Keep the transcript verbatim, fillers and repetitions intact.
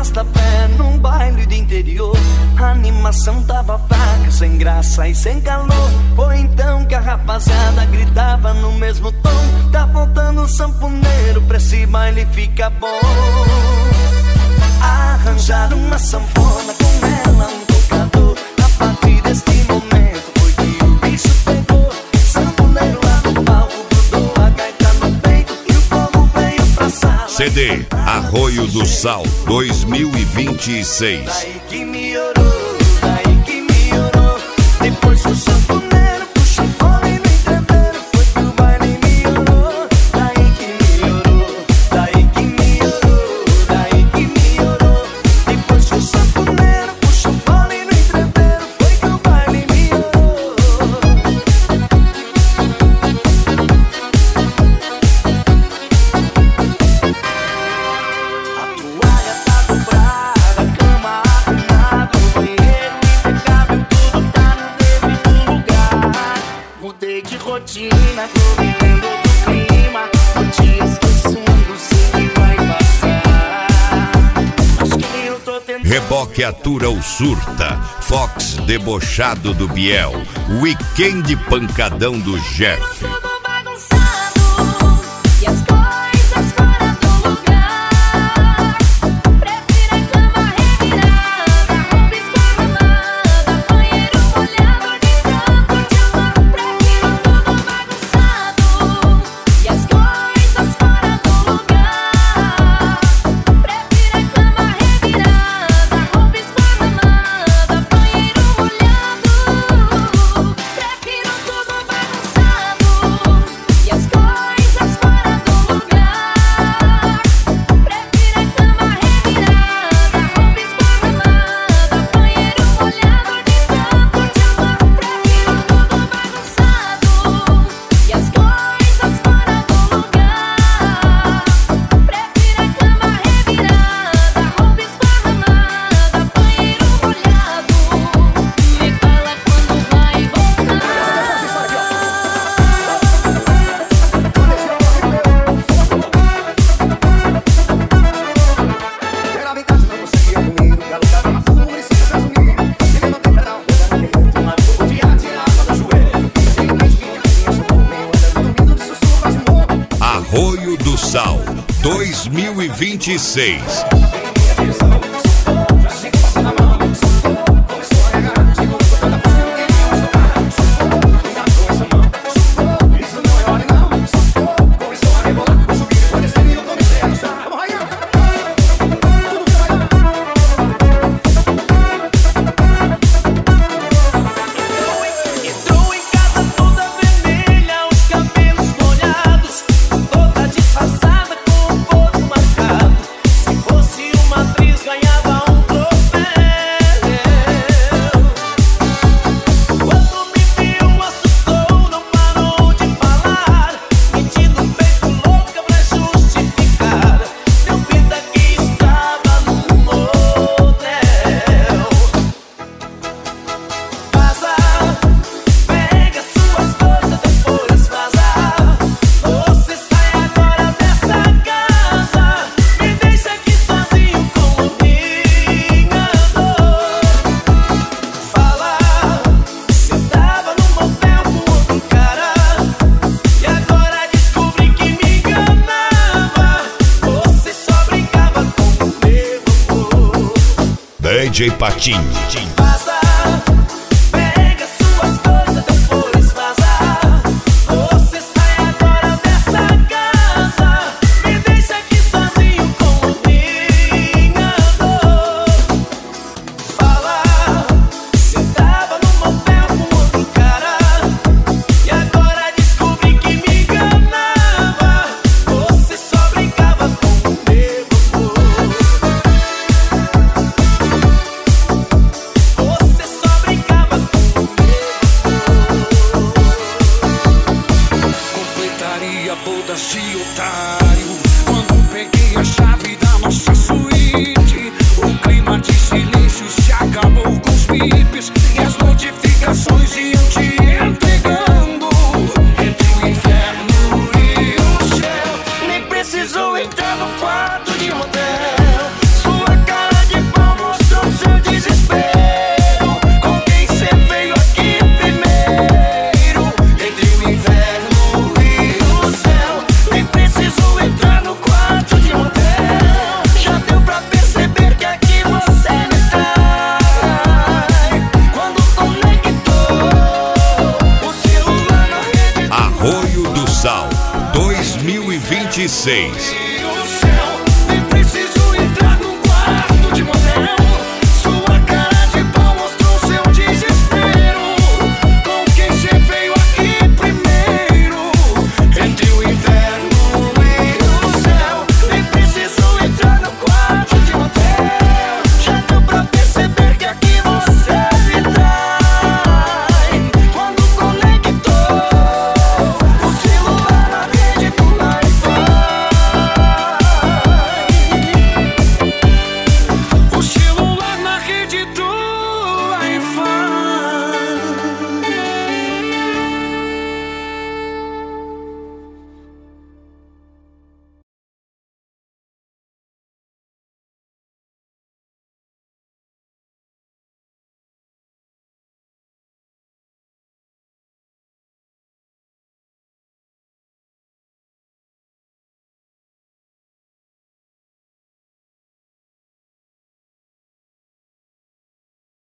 arrasta-pé num baile de interior. A animação tava fraca, sem graça e sem calor. Foi então que a rapaziada gritava no mesmo tom: tá faltando um sanfoneiro pra esse baile ficar bom. Arranjaram uma sanfona, com ela um tocador. A partir deste momento foi que o bicho pegou. Sanfoneiro lá no palco grudou a gaita no peito e o povo veio pra sala. C D Arroio do Sal dois mil e vinte e seis. Daí que melhorou, daí que melhorou. Depois que o sanfoneiro puxou fole no entreveiro, foi que o baile melhorou. Daí que melhorou, daí que melhorou, daí que melhorou. Depois que o sanfoneiro puxou fole no entreveiro, foi que o baile melhorou. A toalha tá dobrada, a cama arrumada, o banheiro impecável, tudo tá no devido lugar. Mudei de rotina, tô vivendo outro clima. O dia esquecendo, sei que vai passar. Acho que eu tô tentando. Reboque atura o surta. Fox debochado do Biel. Weekend pancadão do Jeff. Tudo bagunçado e as coisas fora do lugar. Prefiro a cama revirada, roupa esparramada, banheiro molhado de tanto te amar. Prefiro tudo bagunçado e as coisas fora do lugar. Prefiro a cama revirada, roupa esparramada, banheiro molhado. Prefiro tudo bagunçado e as coisas fora do lugar. Prefiro a cama revirada, roupa esparramada, banheiro molhado de tanto te amar. Prefiro tudo bagunçado e as coisas fora do lugar. Prefiro a cama revirada, roupa esparramada, banheiro molhado. Me fala quando vai voltar. Pela metade não conseguia comer, o galo tava na rua, parecia Jasmine. Ele levantei pra dar um roda no terreno, uma boca de ar, tinha água no joelho. Ele mais vinha, vinha, chamou o meu, andando dormindo de sussurro, quase morto. Arroio do Sal dois mil e vinte e seis. Já chega passando a mão, começou a regar, chegou com toda a força, não queria mais tocar. Cuidado com essa mão, isso não é hora não. Começou a rebolar, eu subi, depois descer e eu comecei a dançar. Vamos raiar, tudo vai dar. Entrou em casa toda vermelha, os cabelos molhados, toda disfarçada com o corpo marcado. Se fosse uma atriz, ganhava um troféu. Quando me viu, assustou, não parou de falar, mentindo feito louca pra justificar. Deu pinta que estava num motel. Vaza, pega suas coisas, depois vaza. Você sai agora dessa casa, me deixa aqui sozinho com o enganador. Fala, você tava no motel com outro cara e agora descobri que me enganava. Você só brincava com o meu amor. D J Patinho. Vaza, pega suas coisas, depois vaza. Você sai agora dessa casa, me deixa aqui sozinho com o enganador. Fala, você tava no motel com outro cara e agora descobri que me enganava. Você só brincava com o meu amor. seis.